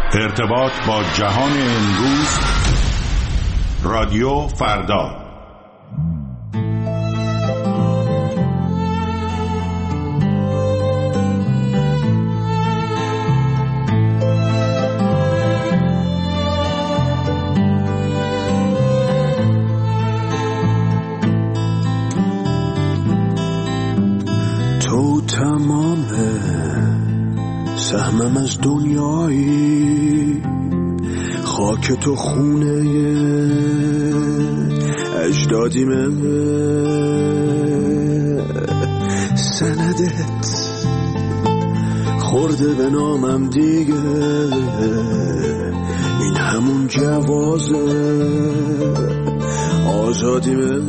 ارتباط با جهان امروز، رادیو فردا. تو تمام سهمم از دنیایی، خاک تو خونه اجدادیمه، سندت خورده به نامم دیگه، این همون جواز آزادیمه،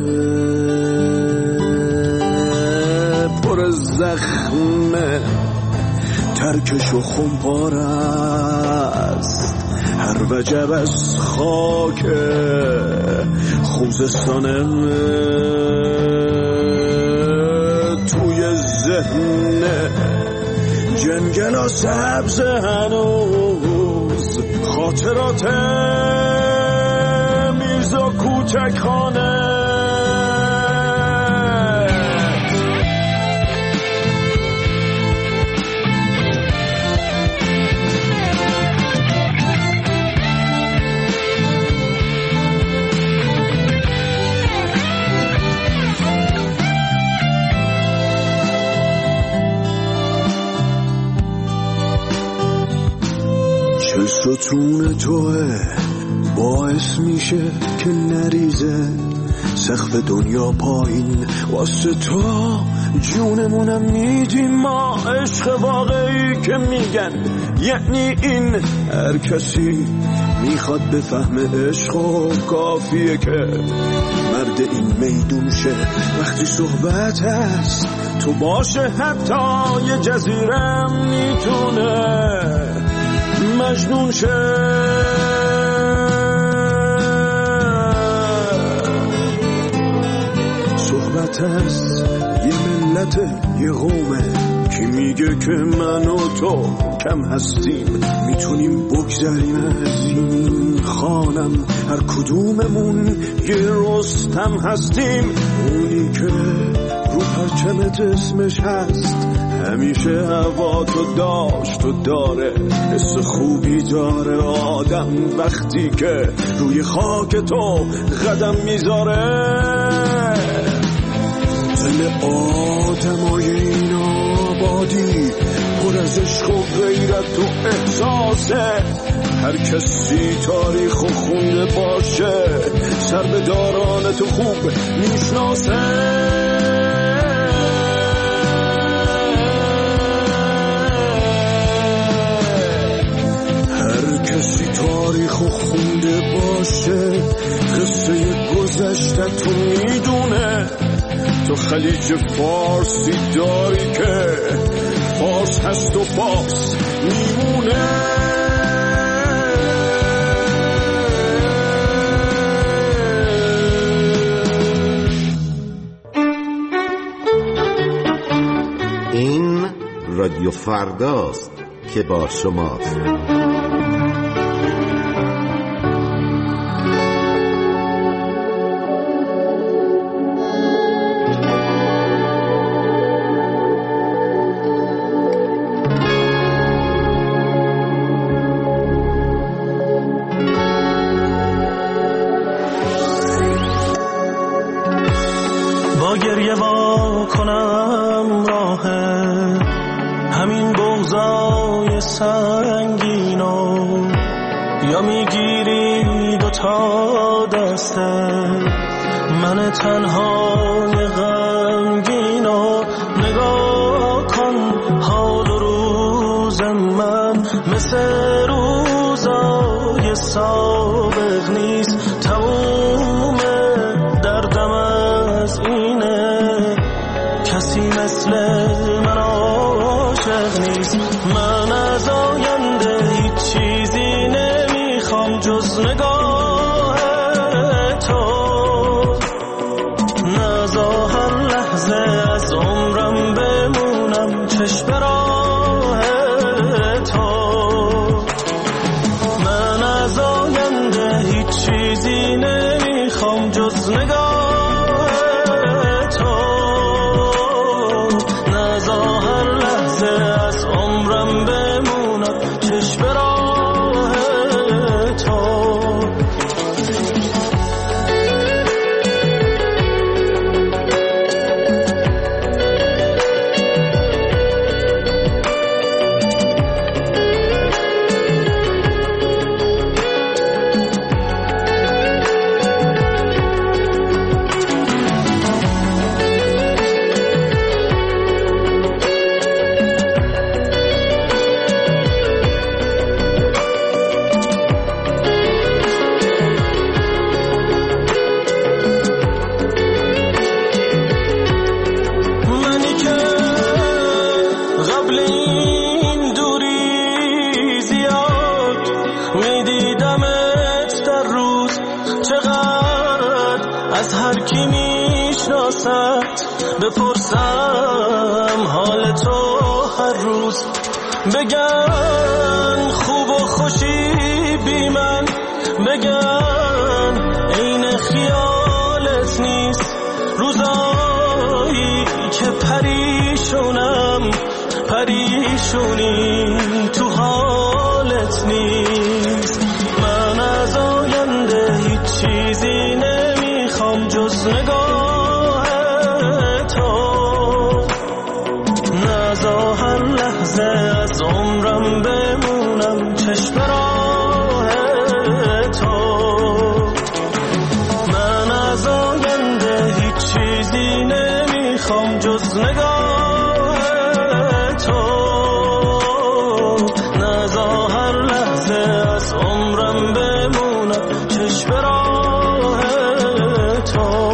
پر زخمه ترکش و خمپار است، هر وجب از خاک خوزستانه، توی ذهن جنگل سبز هنوز خاطرات میرزا کوچک خانه، ستون توه باعث میشه که نریزه سقف دنیا پایین، واسه تو جونمونم میدیم ما، عشق واقعی که میگن یعنی این، هر کسی میخواد بفهم عشق و کافیه که مرد این میدون شه، وقتی صحبت هست تو باشه حتی یه جزیرم میتونه مجنون شه، صحبت هست یه ملت یه قومه، کی میگه که من و تو کم هستیم، میتونیم بگذریم از این خانم، هر کدوممون یه رستم هستیم، اونی که رو پرچمت اسمش هست، همیشه هوا تو داشت و داره، حس خوبی داره آدم وقتی که روی خاک تو قدم میذاره، دل آدمای این آبادی پر از عشق و غیرت و احساسه، هر کسی تاریخ و خونده باشه سر به داران تو خوب میشناسه، کسی تاریخ و خونده باشه قصه گذشته تو میدونه، تو خلیج فارسی داری که فارس هست و فارس میمونه، این رادیو فرداست که با شماست. با گریه وا کنم راه همین بغضای سنگینو، یا میگیری دوتا دسته من تنهای غمگینو، نگاه کن حال و روز من مثل روزای سابق نیست، تموم دردم از اینه، کسی مثل من عاشق نیست، من از آینده هیچ چیزی نمیخوام جز نگاه تو، نذار هر لحظه از عمرم بمونم چشم راه تو، جز نگاه تو. نزا هر لحظه از عمرم بمونم چشم راه تو. بپرسم حال تو هر روز، بگن خوب و خوشی بی من، بگن عین خیالت نیست. روزایی که پریشونم، پریشونی تو حالت نیست. من از آینده هیچ چیزی نمیخوام جز نگاه تو. نزا هر لحظه از عمرم بمونم چشم راه تو. من از آینده هیچ چیزی نمیخوام جز نگاه تو. نزا هر لحظه از عمرم بمونم چشم راه تو.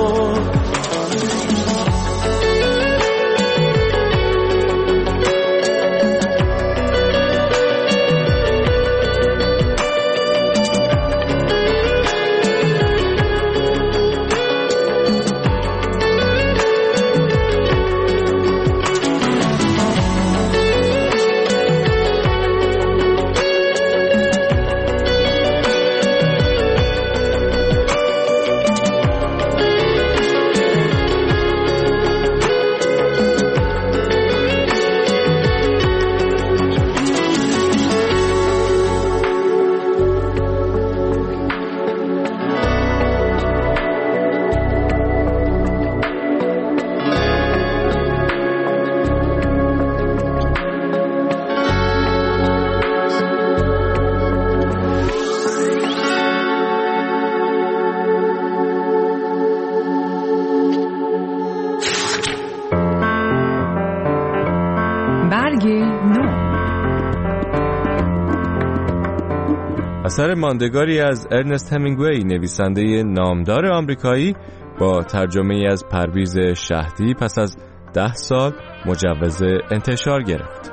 اثر ماندگاری از ارنست همینگوی، نویسنده نامدار آمریکایی، با ترجمه از پرویز شهدی پس از 10 سال مجوز انتشار گرفت.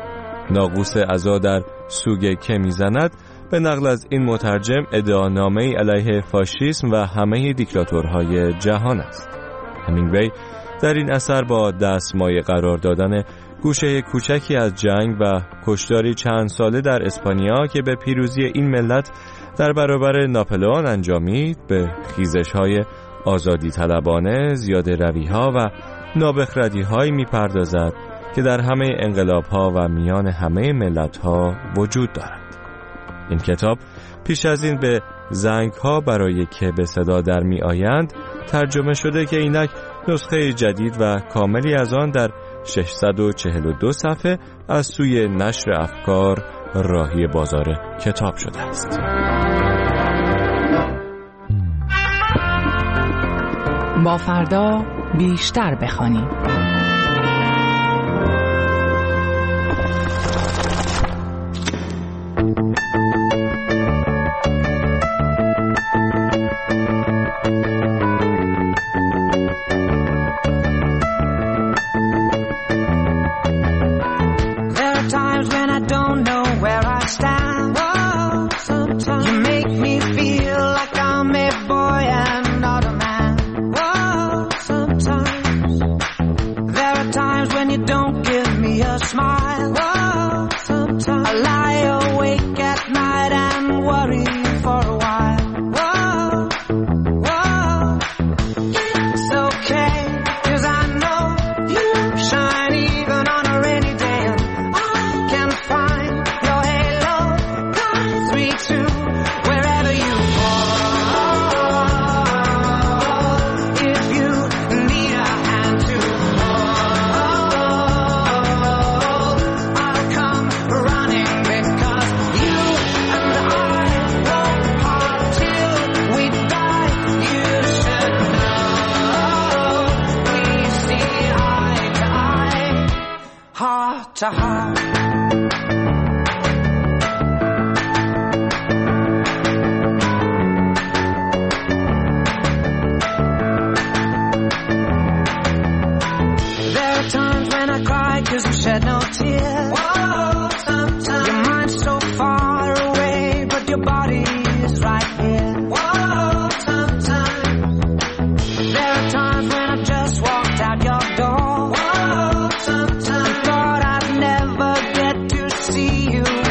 ناقوس عزا در سوگ که میزند به نقل از این مترجم ادعانامه‌ای علیه فاشیسم و همه دیکتاتورهای جهان است. همینگوی در این اثر با دستمایه قرار دادن گوشه کوچکی از جنگ و کشتاری چند ساله در اسپانیا که به پیروزی این ملت در برابر ناپلئون انجامید، به خیزش‌های آزادی طلبانه، زیاده روی‌ها و نابخردی‌هایی می‌پردازد که در همه انقلاب‌ها و میان همه ملت‌ها وجود دارد. این کتاب پیش از این به زنگ‌ها برای که به صدا در می‌آیند ترجمه شده که اینک نسخه جدید و کاملی از آن در 642 صفحه از سوی نشر افکار راهی بازار کتاب شده است. با فردا بیشتر بخوانیم.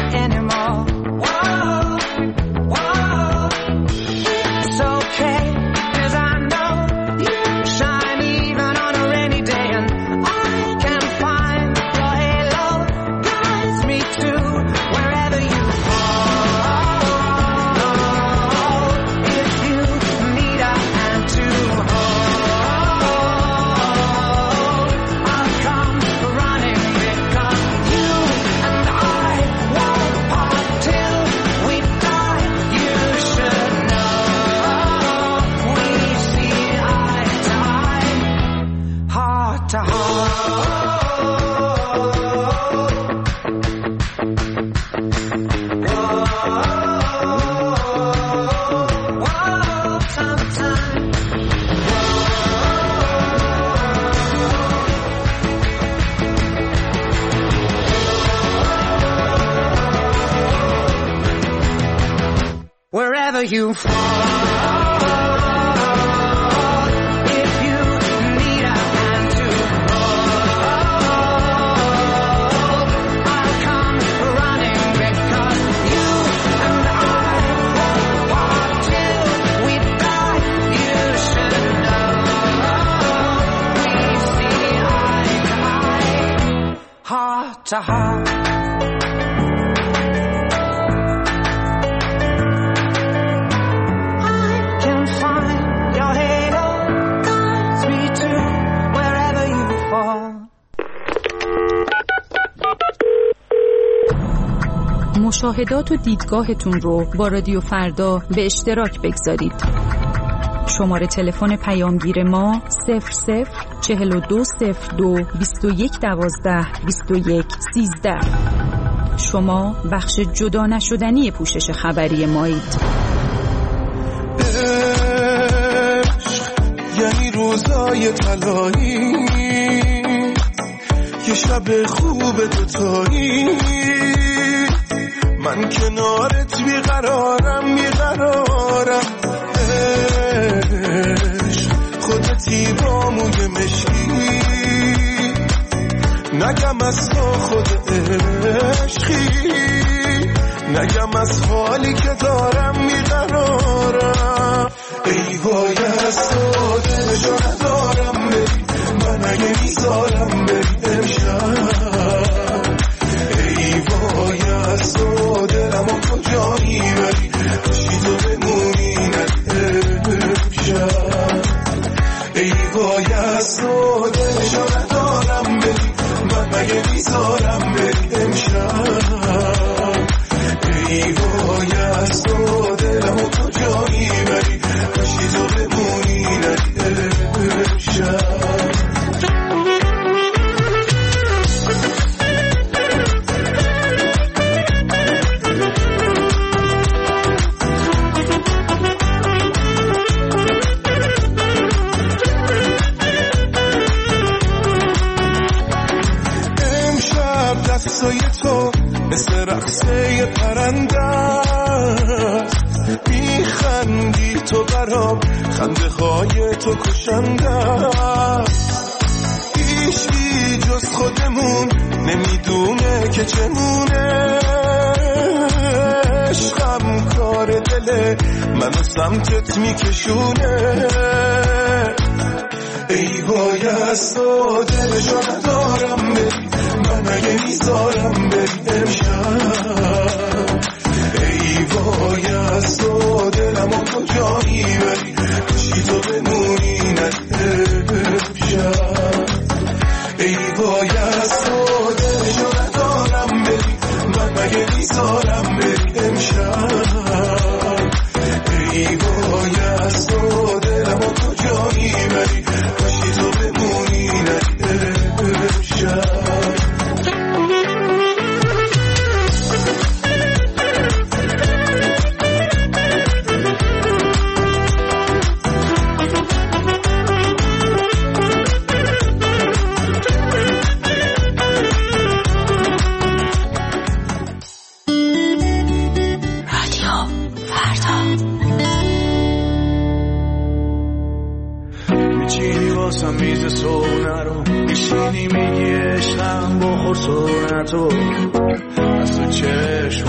anymore. Whoa, whoa. It's okay, 'cause I know you shine even on a rainy day, and I can find your halo guides me to wherever you fall. If you need a hand to hold, I'll come running, because you and I won't part till we die. You should know we see eye to eye, heart to heart. Wherever you fall, if you need a hand to hold, I'll come running, because you and I won't part till we die. You should know we see eye to eye, heart to heart. مشاهدات و دیدگاهتون رو با رادیو فردا به اشتراک بگذارید. شماره تلفن پیامگیر ما 00420221122113. شما بخش جدا نشدنی پوشش خبری مایید. یعنی روزای طلایی، یه شب خوب دوتایی، من کنارت بیقرارم بیقرارم. خودتی با موی مشکی، نگم از تو خود عشقی، نگم از حالی که دارم بیقرارم. ای وای از تو دلشو ندارم بری، من اگه میذارم بری امشب. ای وای از تو دلمو کجا میبری، چی تو بمونی امشب. ای وای از تو دلشو ندارم بری، من اگه میذارم بری امشب. ای وای از تو دلمو کجا میبری، چی تو بمونی امشب. دستای تو مثل رقصه پرنده است، میخندی تو برام، خنده های تو کشنده است. هیچی جز خودمون نمیدونه که چمونه، عشقم کار دله منو سمتت میکشونه. ای وای از تو دلشو ندارم بری، من اگه میذارم بری امشب. ای وای از تو دلمو کجا میبری، چی تو بمونی امشب. ای وای از تو دلشو ندارم بری، من اگه میذارم بری امشب. ای وای از تو دلمو کجا میبری، چی تو بمونی امشب. میز سونه رو میشینی میگی عشقم بخور سونه تو، از تو چشم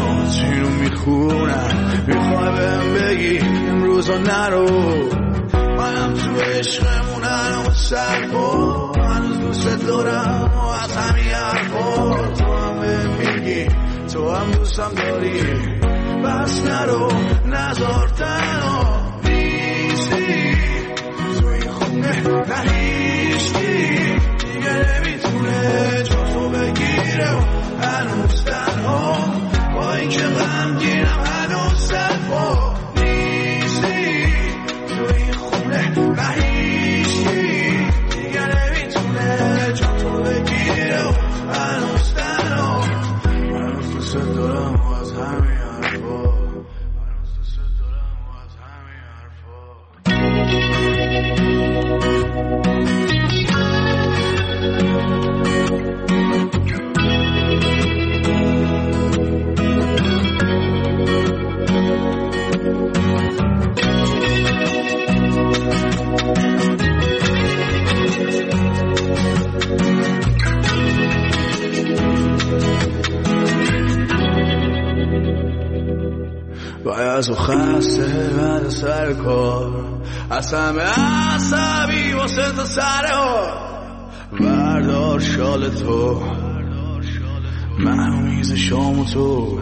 خونم میخوای بهم بگی امروز ها نرو منم تو عشقمون هنوز سرپا هنوز دوست دارم و از همین حرفا تو هم بهم میگی تو هم دوستم داری بس نرو نذار تنها نیستی تو این خونه نه هیچکی دیگه نمیتونه جا تو بگیره و هنوز تنها با این که غمگینم هنوز سرپا نیستی تو این خونه نه هیچکی دیگه نمیتونه جا تو بگیره و هنوز تنها هنوز دوست دارم و از همین حرفا هنوز دوست دارم و از همین حرفا از و خسته بعد سر کار از همه عصبی واسه تا سر ها بردار شال تو منو میز شام تو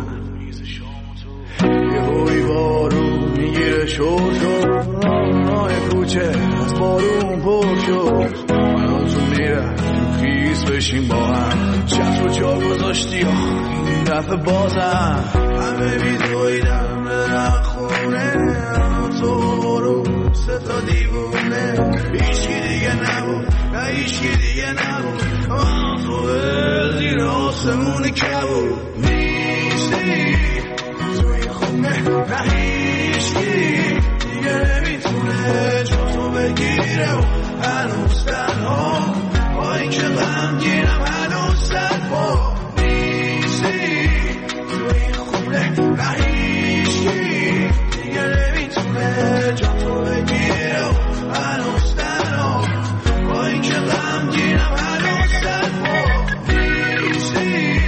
یه هوی بارون میگیره شور شد راه کوچه از بارون پر شد منو تو میره تو خیز بشیم با هم چت رو جا گذاشتی این دفعه بازم همه بیدویدم برم خونه تو برو سه تا دیوونه هیچکی دیگه نبود نه هیچکی دیگه نبود تو زیر آسمون کبود نیستی تو این خونه نه هیچکی دیگه نمیتونه جا تو بگیره و هنوز تنها با این که غمگینم هنوز سرپا نیستی تو این خونه نه هیچکی دیگه نمیتونه جا تو بگیره و هنوز تنها با این که غمگینم هنوز سرپا نیستی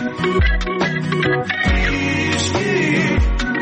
هیچکی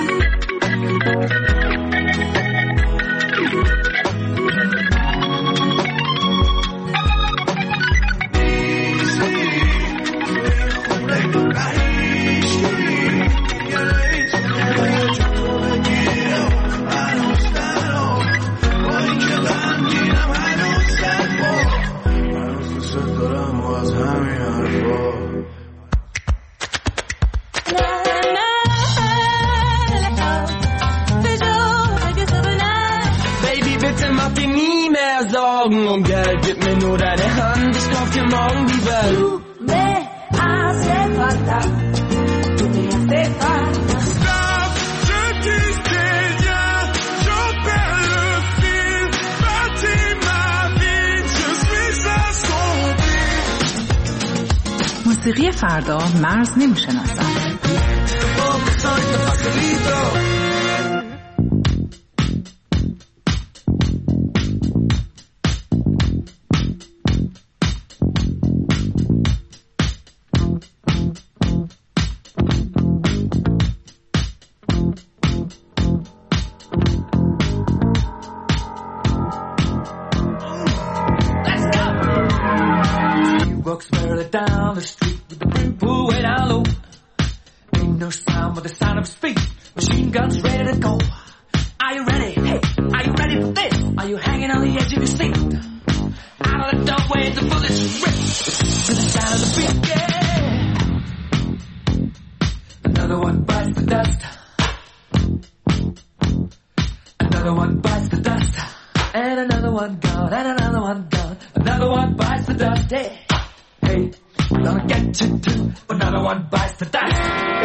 Morgen Geld, gib mir nur deine Hand, ich kauf dir morgen die Welt. Du me hace falta, tú me hace falta. Stop, je dis rien, je perds le fil, bâtis ma vie, je suis assombri. موسیقی فردا مرز نمیشناسد. Walks merrily down the street with the brim pulled way down low. Ain't no sound but the sound of his feet. Machine guns ready to go. Are you ready? Hey, are you ready for this? Are you hanging on the edge of your seat? Out of the doorway, the bullets rip to the sound of the beat. Yeah. Another one bites the dust. Another one bites the dust. And another one gone. And another one gone. Another one bites the dust. Hey. Hey, gonna get you too. Another one bites the dust.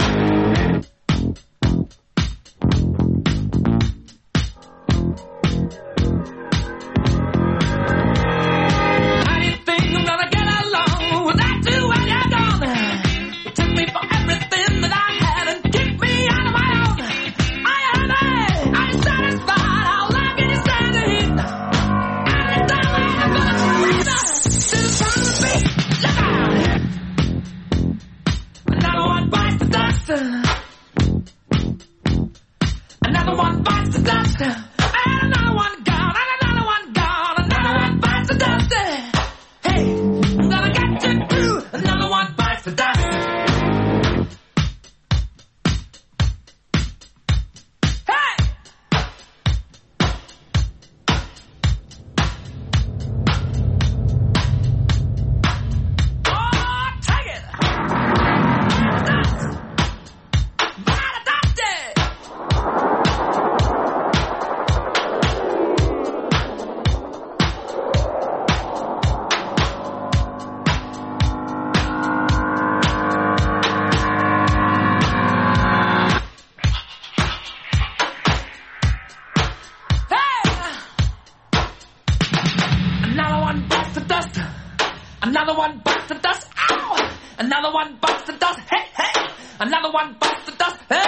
How do you think I'm gonna get along without you when you're gone? You took me for everything that I had and kicked me out of my own. Are you happy? Are you satisfied? How long can you stand the heat? And you don't know I'm gonna freeze up to the sound of the beat. Look out! Another one bites the dust. dust. And another one gone, and another one gone, another one bites the dust. Hey, I'm gonna get you too. Another one bites the dust. Another one bites the dust. Ow! Another one bites the dust. Hey, hey! Another one bites the dust. Hey!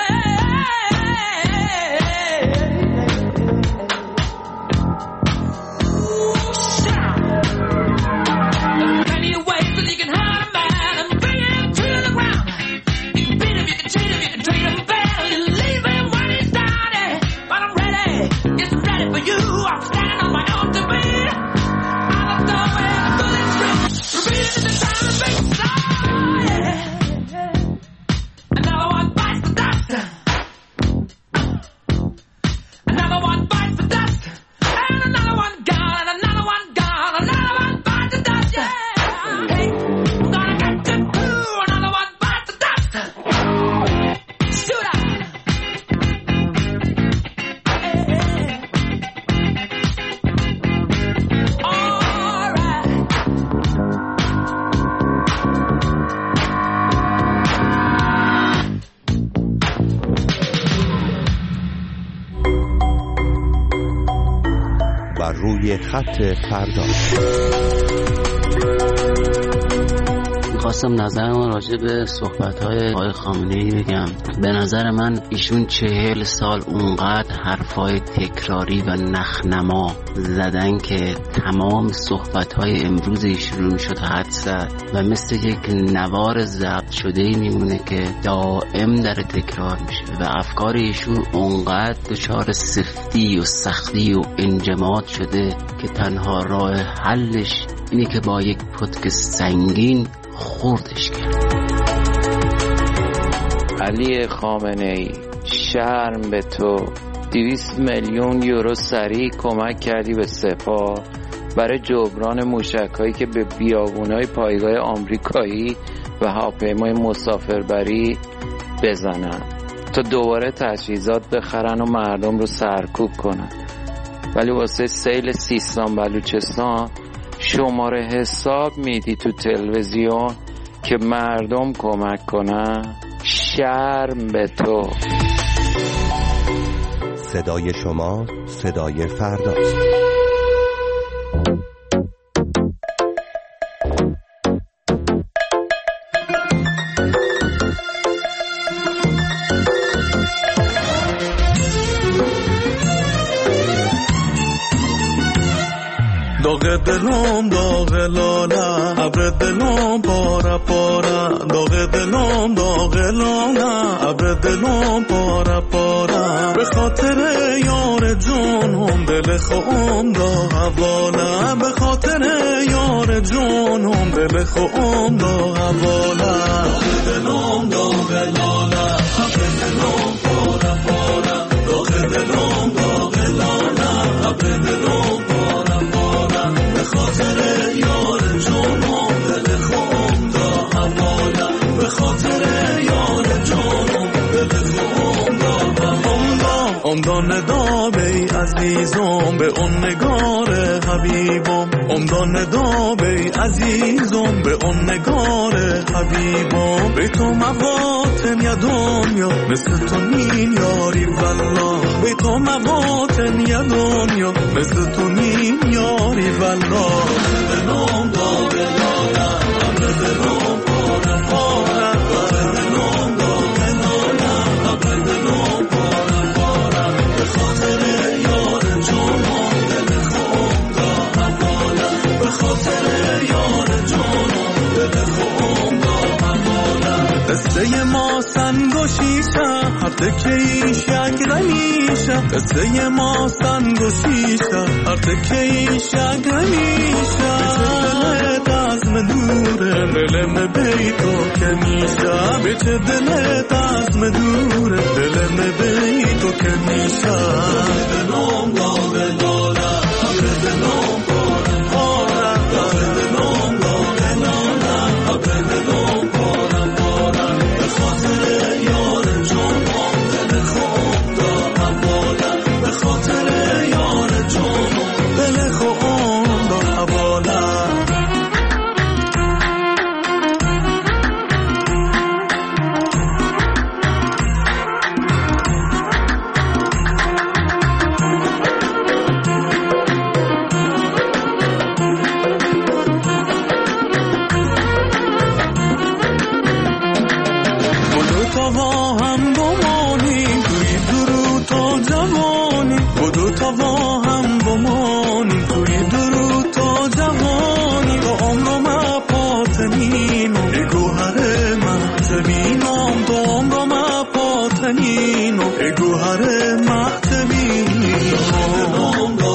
Shout! There's plenty of ways that you can hurt a man and bring him to the ground. You can beat him, you can cheat him, you can treat him bad, you leave him when he's down. But I'm ready, yes, I'm ready for you. I'm standing on my own to be. Another one bites the dust. Another one bites the dust. And another one gone, and another one gone, another one bites the dust. Hey, I'm gonna get you too. Another one bites the dust. Shoot up. All right. بر روی خط فردا. میخواستم نظرم راجع به صحبت‌های آقای خامنه‌ای بگم. به نظر من ایشون 40 سال اونقدر حرفای تکراری و نخنما زدن که تمام صحبت‌های امروز ایشون رو میشد حدس زد و مثل یک نوار ضبط شده‌ای میمونه که دائم در تکرار میشه و افکار ایشون اونقدر دچار سفتی و سختی و انجماد شده که تنها راه حلش اینه که با یک پتک سنگین خوردش کرد. علی خامنه‌ای، شرم به تو. 200 میلیون یورو سریع کمک کردی به سپاه برای جبران موشک‌هایی که به بیابون‌های پایگاه آمریکایی و هواپیمای مسافربری بزنن تا دوباره تجهیزات بخرن و مردم رو سرکوب کنن. ولی واسه سیل سیستان بلوچستان شماره حساب میدی تو تلویزیون که مردم کمک کنن. شرم به تو. صدای شما صدای فرداست. داغ دلم داغ لاله، ابر دلم پاره پاره، داغ دلم داغ لاله، ابر دلم پاره پاره، به خاطر یار جونم دل خوام دا حواله، به خاطر یار جونم دل خوام دا حواله. داغ دلم داغ لاله، ابر دلم پاره پاره، داغ دلم داغ لاله، ابر دلم به خاطر یار جونم دل خوام دا حواله، به خاطر یار جونم دل خوام دا حواله. اون دانه دا بی عزیزم به اون نگار حبیبم، اون دانه دا بی عزیزم به اون نگار حبیبم. به تو مواتن یا دنیا مثل تو نین یاری والله، به تو مواتن یا دنیا مثل تو نین یاری والله. دلم داغ لاله، ابر دلم پاره پاره، دلم داغ لاله، ابر دلم پاره پاره، به خاطر یار جونم دل خوام دا حواله، به خاطر یار جونم دل خوام دا حواله. قصه ما سنگوشی میشه هر تکه ایش یک رمیشه قصه ما سنگ و شیشه هر تکه ایش یک رمیشه دلت از من دوره دلم بی تو که میشه بچه دلت از من دوره دلم بی تو که میشه دلم داغ داره دلم داره دلم داغ داره دلم داره به خاطر یار جان دل خوب دارم بالا به خاطر یار جان دل خوب دارم بالا گوهر مختبین